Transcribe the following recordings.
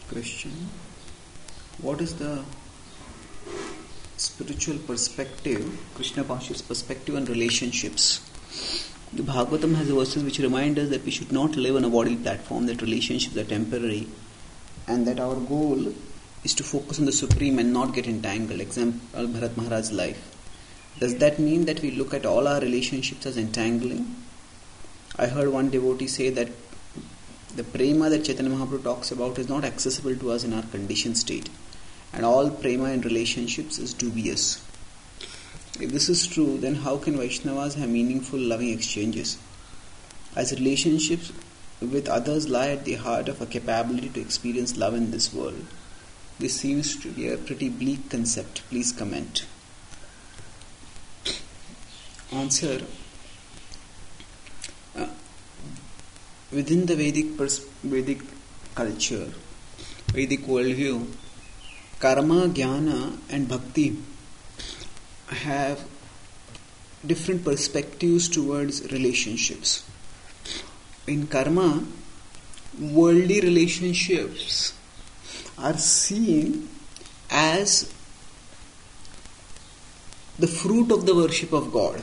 Question: what is the spiritual perspective, Krishna conscious perspective on relationships? The Bhagavatam has verses which remind us that we should not live on a bodily platform, that relationships are temporary, and that our goal is to focus on the Supreme and not get entangled. Example, Bharat Maharaj's life. Does that mean that we look at all our relationships as entangling? I heard one devotee say that the prema that Chaitanya Mahaprabhu talks about is not accessible to us in our conditioned state, and all prema in relationships is dubious. If this is true, then how can Vaishnavas have meaningful loving exchanges? As relationships with others lie at the heart of a capability to experience love in this world, this seems to be a pretty bleak concept. Please comment. Answer. Within the Vedic culture, Vedic worldview, karma, jnana and bhakti have different perspectives towards relationships. In karma, worldly relationships are seen as the fruit of the worship of God.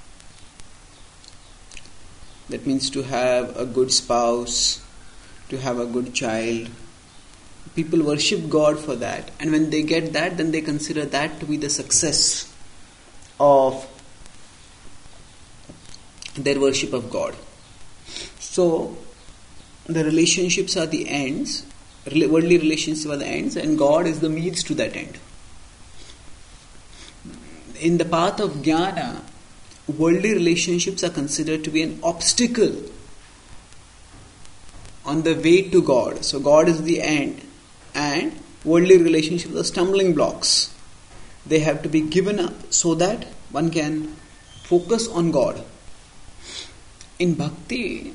That means to have a good spouse, to have a good child. People worship God for that, and when they get that, then they consider that to be the success of their worship of God. So, the relationships are the ends, worldly relationships are the ends, and God is the means to that end. In the path of jnana, worldly relationships are considered to be an obstacle on the way to God. So God is the end, and worldly relationships are stumbling blocks. They have to be given up so that one can focus on God. In bhakti,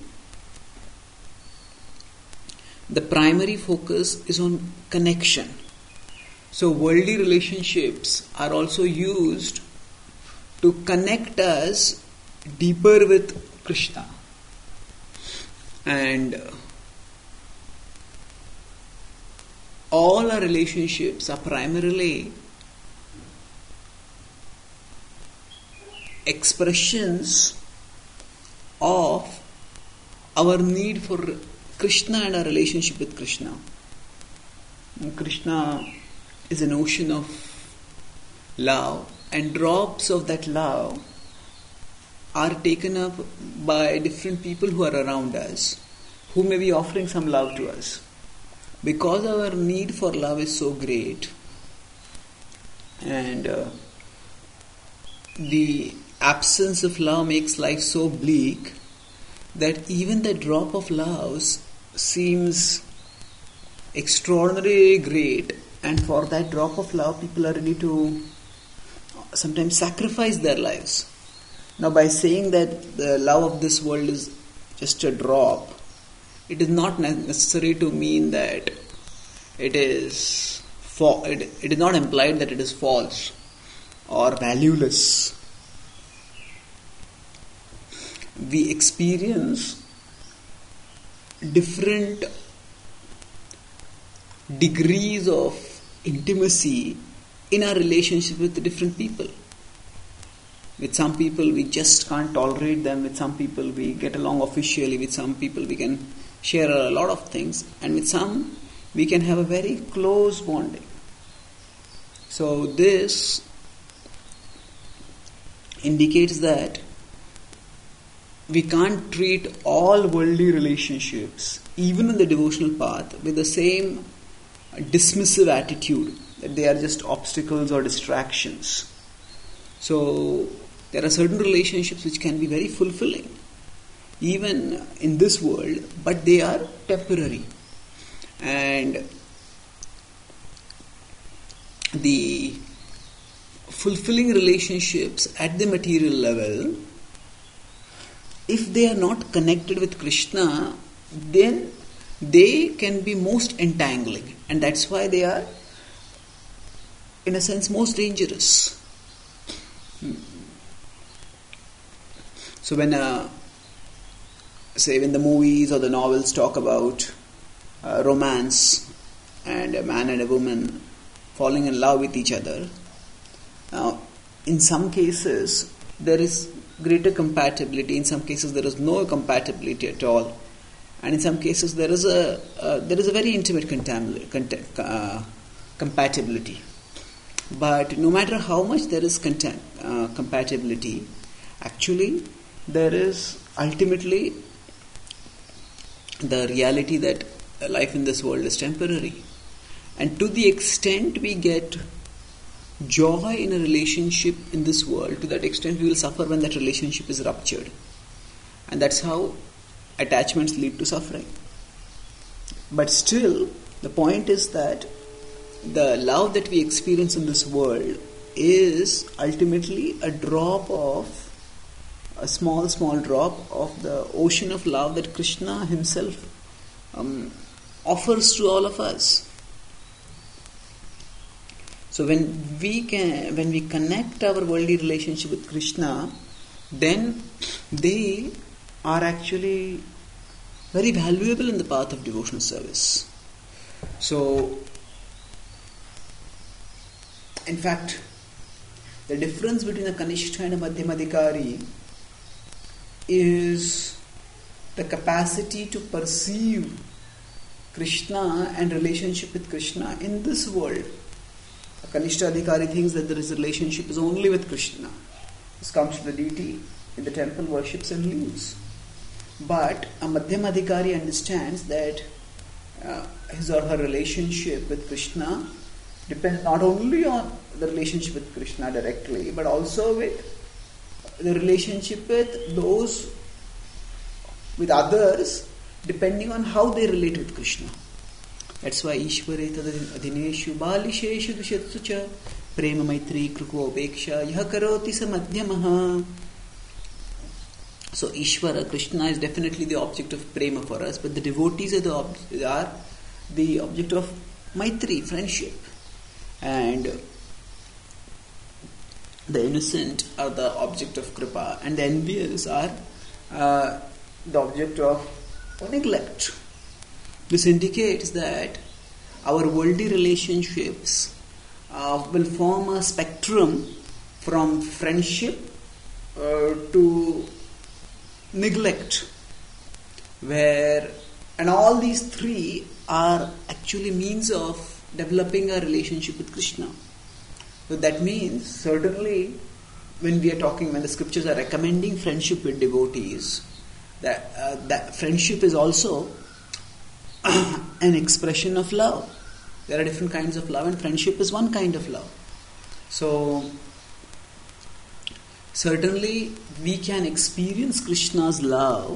the primary focus is on connection. So worldly relationships are also used to connect us deeper with Krishna. And all our relationships are primarily expressions of our need for Krishna and our relationship with Krishna. And Krishna is an ocean of love, and drops of that love are taken up by different people who are around us, who may be offering some love to us. Because our need for love is so great, and the absence of love makes life so bleak, that even the drop of love seems extraordinarily great, and for that drop of love people are ready to sometimes sacrifice their lives. Now, by saying that the love of this world is just a drop, it is not necessary to mean that it is it is not implied that it is false or valueless. We experience different degrees of intimacy in our relationship with different people. With some people we just can't tolerate them, with some people we get along officially, with some people we can share a lot of things, and with some we can have a very close bonding. So this indicates that we can't treat all worldly relationships, even in the devotional path, with the same dismissive attitude that they are just obstacles or distractions. So there are certain relationships which can be very fulfilling even in this world, but they are temporary. And the fulfilling relationships at the material level, if they are not connected with Krishna, then they can be most entangling, and that's why they are, in a sense, most dangerous. So when say when the movies or the novels talk about romance, and a man and a woman falling in love with each other. Now, in some cases, there is greater compatibility. In some cases, there is no compatibility at all, and in some cases, there is a very intimate compatibility. But no matter how much there is compatibility, actually, there is ultimately the reality that life in this world is temporary. And to the extent we get joy in a relationship in this world, to that extent we will suffer when that relationship is ruptured. And that's how attachments lead to suffering. But still, the point is that the love that we experience in this world is ultimately a small drop of the ocean of love that Krishna himself offers to all of us. So when we connect our worldly relationship with Krishna, then they are actually very valuable in the path of devotional service. So, in fact, the difference between a Kanishta and a Madhyamadhikari is the capacity to perceive Krishna and relationship with Krishna in this world. A Kanishta Adhikari thinks that his relationship is only with Krishna. He comes to the deity in the temple, worships and leaves. But a Madhyamadhikari understands that his or her relationship with Krishna depends not only on the relationship with Krishna directly, but also with the relationship with others, depending on how they relate with Krishna. That's why Ishvare tadadhineshu balisheshu dushetsu cha prema maitri kruko upeksha yah karoti sa madhyamaha. So Ishvara, Krishna, is definitely the object of prema for us, but the devotees are the object of maitri, friendship. And the innocent are the object of kripa, and the envious are the object of neglect. This indicates that our worldly relationships will form a spectrum from friendship to neglect, and all these three are actually means of developing a relationship with Krishna. So that means, certainly, when the scriptures are recommending friendship with devotees, that friendship is also an expression of love. There are different kinds of love, and friendship is one kind of love. So, certainly, we can experience Krishna's love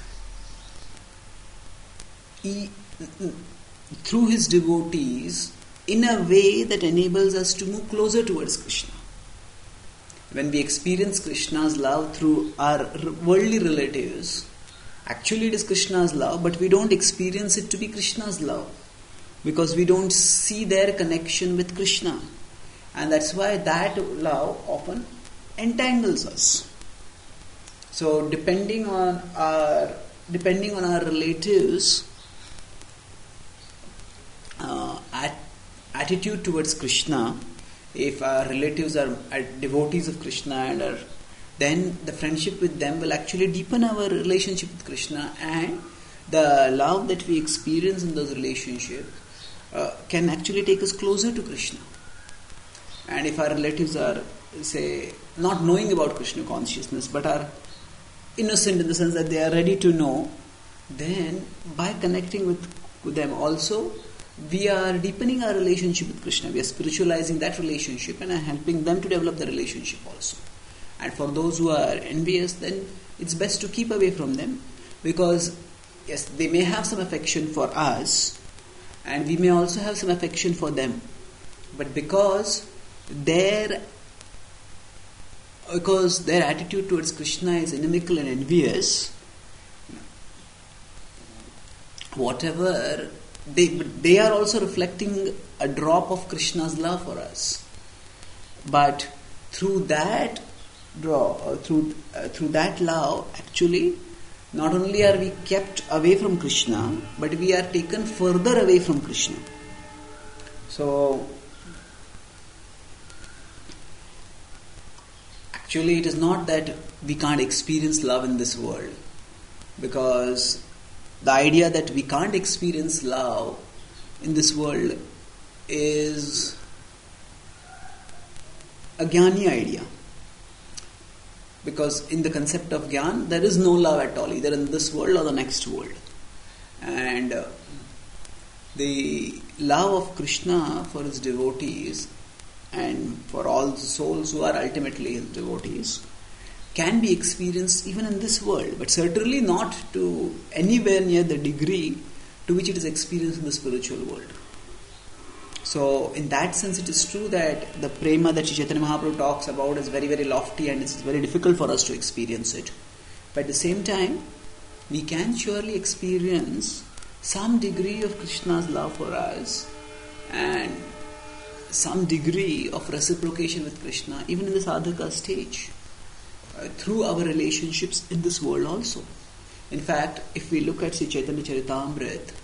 through his devotees in a way that enables us to move closer towards Krishna. When we experience Krishna's love through our worldly relatives, actually it is Krishna's love, but we don't experience it to be Krishna's love because we don't see their connection with Krishna. And that's why that love often entangles us. So depending on our relatives' attitude towards Krishna, if our relatives are devotees of Krishna, then the friendship with them will actually deepen our relationship with Krishna, and the love that we experience in those relationships can actually take us closer to Krishna. And if our relatives are, say, not knowing about Krishna consciousness, but are innocent in the sense that they are ready to know, then by connecting with them also, we are deepening our relationship with Krishna. We are spiritualizing that relationship and are helping them to develop the relationship also. And for those who are envious, then it's best to keep away from them, because yes, they may have some affection for us and we may also have some affection for them, but because their attitude towards Krishna is inimical and envious, whatever they are also reflecting a drop of Krishna's love for us. But through that through that love, actually, not only are we kept away from Krishna, but we are taken further away from Krishna. So actually it is not that we can't experience love in this world, because the idea that we can't experience love in this world is a jnani idea. Because in the concept of Gyan, there is no love at all, either in this world or the next world. And the love of Krishna for his devotees and for all the souls who are ultimately his devotees can be experienced even in this world, but certainly not to anywhere near the degree to which it is experienced in the spiritual world. So in that sense, it is true that the prema that Sri Chaitanya Mahaprabhu talks about is very, very lofty, and it's very difficult for us to experience it. But at the same time, we can surely experience some degree of Krishna's love for us and some degree of reciprocation with Krishna even in the sadhaka stage through our relationships in this world also. In fact, if we look at Sri Chaitanya Charitamrita,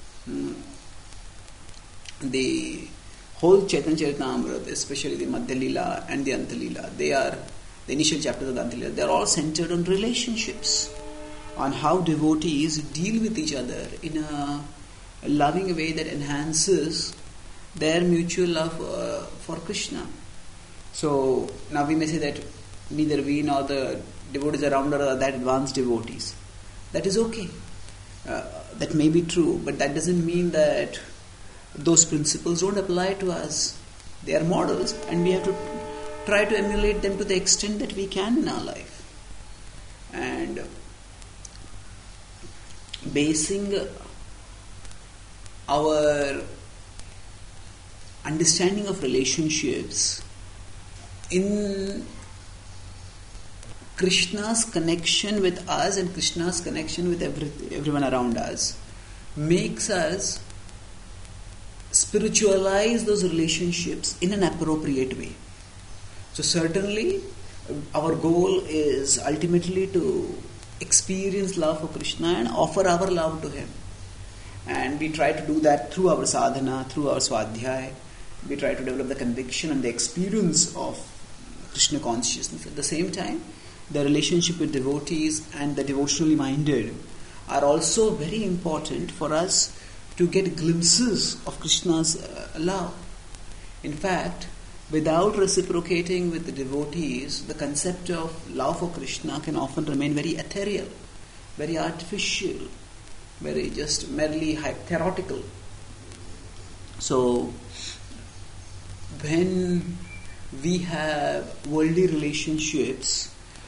the whole Chaitanya Charitamrita, especially the Madhya Leela and the Anta Leela, they are the initial chapters of the Anta Leela, they are all centered on relationships, on how devotees deal with each other in a loving way that enhances their mutual love for Krishna. So now we may say that neither we nor the devotees around us are that advanced devotees. That is okay. That may be true, but that doesn't mean that those principles don't apply to us. They are models, and we have to try to emulate them to the extent that we can in our life. And basing our understanding of relationships in Krishna's connection with us and Krishna's connection with everyone around us makes us spiritualize those relationships in an appropriate way. So certainly our goal is ultimately to experience love for Krishna and offer our love to him. And we try to do that through our sadhana, through our swadhyaya. We try to develop the conviction and the experience of Krishna consciousness. At the same time, the relationship with devotees and the devotionally minded are also very important for us to get glimpses of Krishna's love. In fact, without reciprocating with the devotees, the concept of love for Krishna can often remain very ethereal, very artificial, very just merely theoretical. So, when we have worldly relationships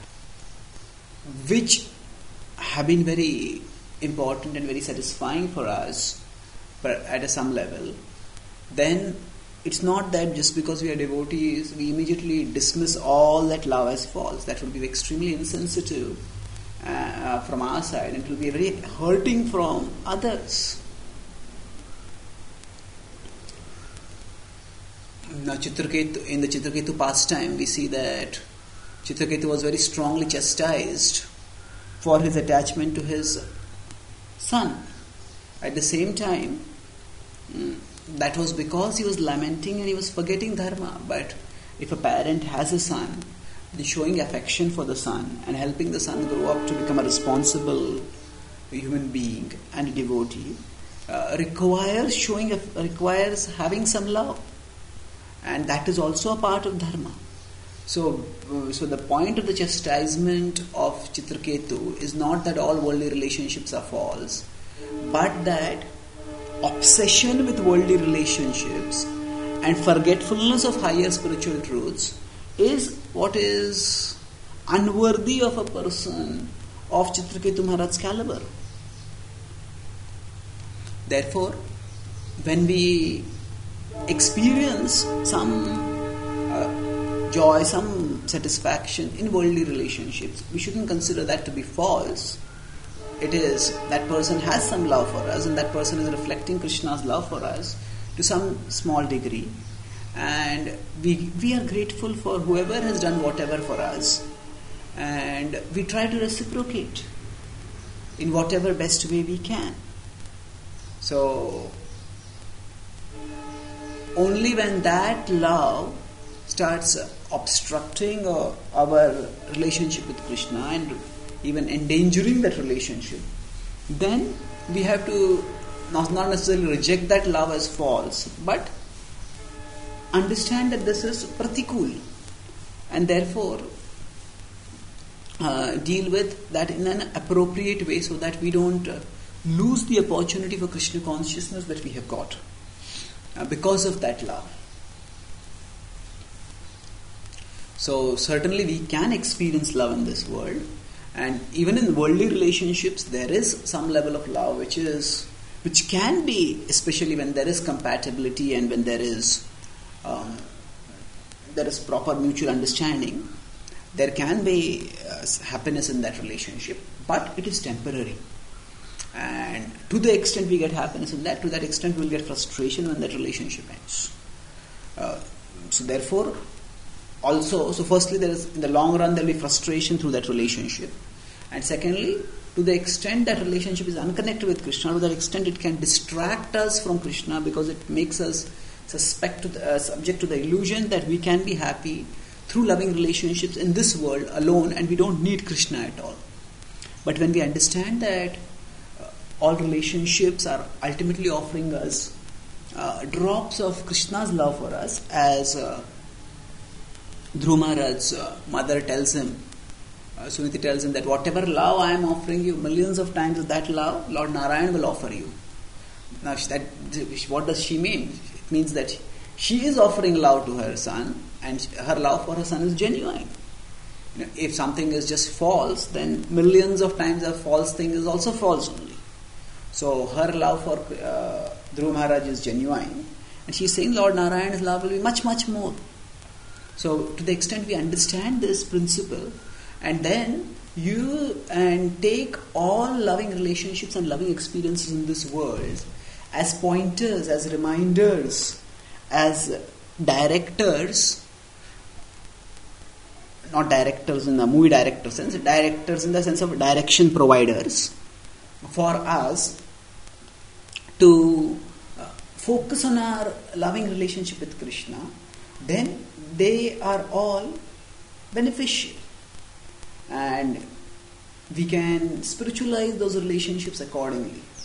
which have been very important and very satisfying for us, but at some level, then it's not that just because we are devotees, we immediately dismiss all that love as false. That would be extremely insensitive from our side, and it will be very hurting from others. Now, Chitraketu, in the Chitraketu pastime, we see that Chitraketu was very strongly chastised for his attachment to his son. At the same time, that was because he was lamenting and he was forgetting dharma. But if a parent has a son, then showing affection for the son and helping the son grow up to become a responsible human being and a devotee requires having some love, and that is also a part of dharma. So the point of the chastisement of Chitraketu is not that all worldly relationships are false, but that obsession with worldly relationships and forgetfulness of higher spiritual truths is what is unworthy of a person of Chitraketu Maharaj's caliber. Therefore, when we experience some joy, some satisfaction in worldly relationships, we shouldn't consider that to be false. It is that person has some love for us, and that person is reflecting Krishna's love for us to some small degree, and we are grateful for whoever has done whatever for us, and we try to reciprocate in whatever best way we can. So only when that love starts obstructing our relationship with Krishna and even endangering that relationship, then we have to not necessarily reject that love as false, but understand that this is pratikul, and therefore deal with that in an appropriate way so that we don't lose the opportunity for Krishna consciousness that we have got because of that love. So certainly we can experience love in this world, and even in worldly relationships there is some level of love which can be, especially when there is compatibility and when there is proper mutual understanding, there can be happiness in that relationship, but it is temporary. And to the extent we get happiness in that, to that extent we will get frustration when that relationship ends. So therefore, also, so firstly, there is, in the long run, there will be frustration through that relationship. And secondly, to the extent that relationship is unconnected with Krishna, to that extent it can distract us from Krishna because it makes us subject to the illusion that we can be happy through loving relationships in this world alone and we don't need Krishna at all. But when we understand that all relationships are ultimately offering us drops of Krishna's love for us, as Dhruva Maharaj's mother tells him, Suniti tells him that whatever love I am offering you, millions of times of that love, Lord Narayan will offer you. Now, what does she mean? It means that she is offering love to her son, and her love for her son is genuine. If something is just false, then millions of times a false thing is also false only. So her love for Dhruva Maharaj is genuine, and she is saying Lord Narayan's love will be much, much more. So to the extent we understand this principle, and then you take all loving relationships and loving experiences in this world as pointers, as reminders, as directors, not directors in the movie director sense, directors in the sense of direction providers for us to focus on our loving relationship with Krishna, then they are all beneficial. And we can spiritualize those relationships accordingly.